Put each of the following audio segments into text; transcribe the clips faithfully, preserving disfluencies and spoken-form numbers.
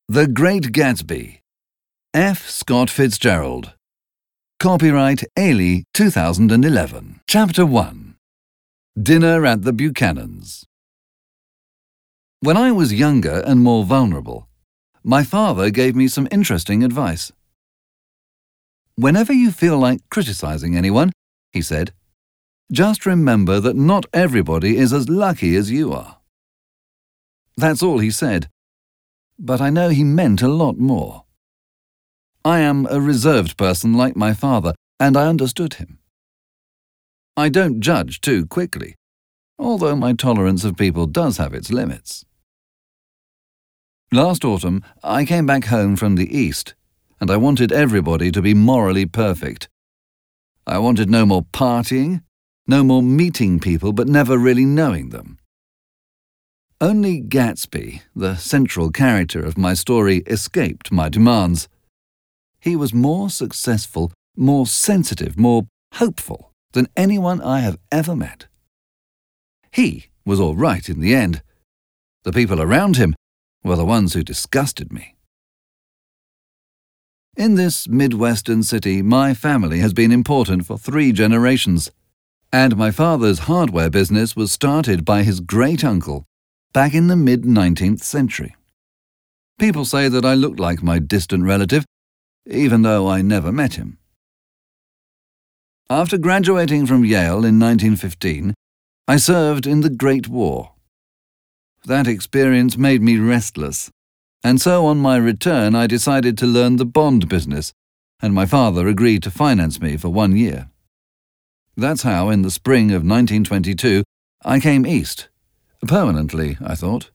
The Great Gatsby. F. Scott Fitzgerald. Copyright Ailey two thousand eleven. Chapter one. Dinner at the Buchanans. When I was younger and more vulnerable, my father gave me some interesting advice. Whenever you feel like criticizing anyone, he said, just remember that not everybody is as lucky as you are. That's all he said, but I know he meant a lot more. I am a reserved person like my father, and I understood him. I don't judge too quickly, although my tolerance of people does have its limits. Last autumn, I came back home from the East, and I wanted everybody to be morally perfect. I wanted no more partying, no more meeting people but never really knowing them. Only Gatsby, the central character of my story, escaped my demands. He was more successful, more sensitive, more hopeful than anyone I have ever met. He was all right in the end. The people around him were the ones who disgusted me. In this Midwestern city, my family has been important for three generations, and my father's hardware business was started by his great-uncle back in the mid-nineteenth century. People say that I look like my distant relative, even though I never met him. After graduating from Yale in nineteen fifteen, I served in the Great War. That experience made me restless, and so on my return I decided to learn the bond business, and my father agreed to finance me for one year. That's how, in the spring of nineteen twenty-two, I came east. Permanently, I thought.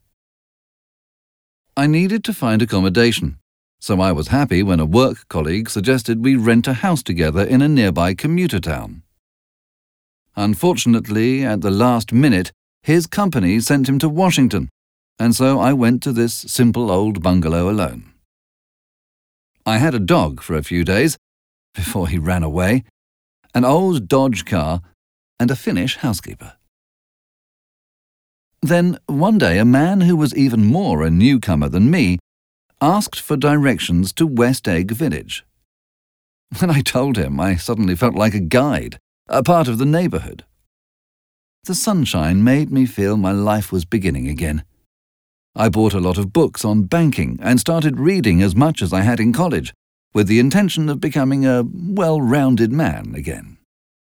I needed to find accommodation, so I was happy when a work colleague suggested we rent a house together in a nearby commuter town. Unfortunately, at the last minute, his company sent him to Washington, and so I went to this simple old bungalow alone. I had a dog for a few days, before he ran away, an old Dodge car, and a Finnish housekeeper. Then, one day, a man who was even more a newcomer than me asked for directions to West Egg Village. When I told him, I suddenly felt like a guide, a part of the neighborhood. The sunshine made me feel my life was beginning again. I bought a lot of books on banking and started reading as much as I had in college, with the intention of becoming a well-rounded man again.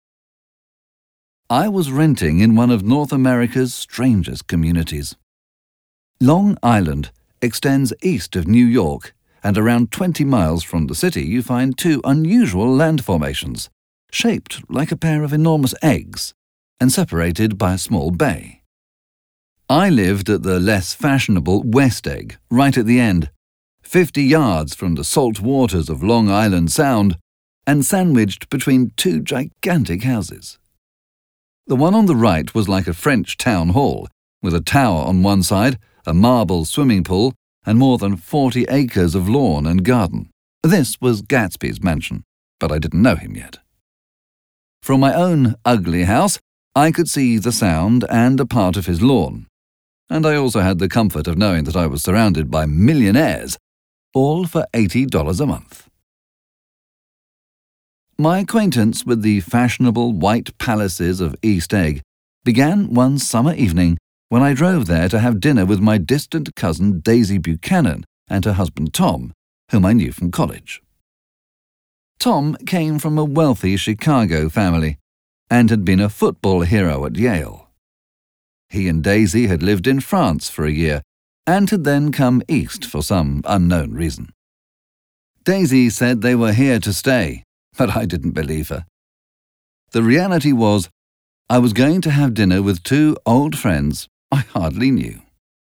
I was renting in one of North America's strangest communities. Long Island extends east of New York, and around twenty miles from the city you find two unusual land formations, shaped like a pair of enormous eggs, and separated by a small bay. I lived at the less fashionable West Egg, right at the end, fifty yards from the salt waters of Long Island Sound, and sandwiched between two gigantic houses. The one on the right was like a French town hall, with a tower on one side, a marble swimming pool, and more than forty acres of lawn and garden. This was Gatsby's mansion, but I didn't know him yet. From my own ugly house, I could see the Sound and a part of his lawn, and I also had the comfort of knowing that I was surrounded by millionaires, all for eighty dollars a month. My acquaintance with the fashionable white palaces of East Egg began one summer evening when I drove there to have dinner with my distant cousin Daisy Buchanan and her husband Tom, whom I knew from college. Tom came from a wealthy Chicago family and had been a football hero at Yale. He and Daisy had lived in France for a year and had then come east for some unknown reason. Daisy said they were here to stay, but I didn't believe her. The reality was, I was going to have dinner with two old friends I hardly knew.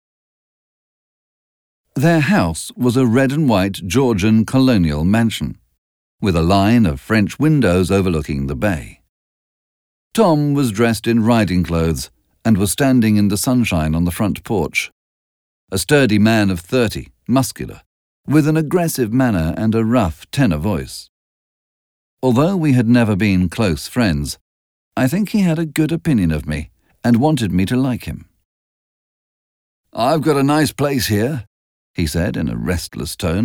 Their house was a red and white Georgian colonial mansion, with a line of French windows overlooking the bay. Tom was dressed in riding clothes and was standing in the sunshine on the front porch. A sturdy man of thirty, muscular, with an aggressive manner and a rough tenor voice. Although we had never been close friends, I think he had a good opinion of me and wanted me to like him. "I've got a nice place here," he said in a restless tone.